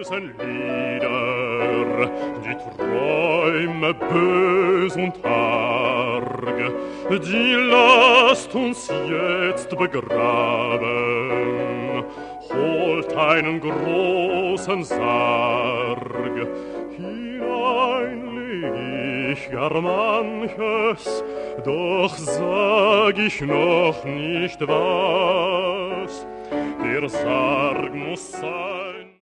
bösen Lieder, die Träume bös und arg, die lasst uns jetzt begraben. Holt einen großen Sarg, hinein leg ich gar manches, doch sag ich noch nicht was. Der Sarg muss sein,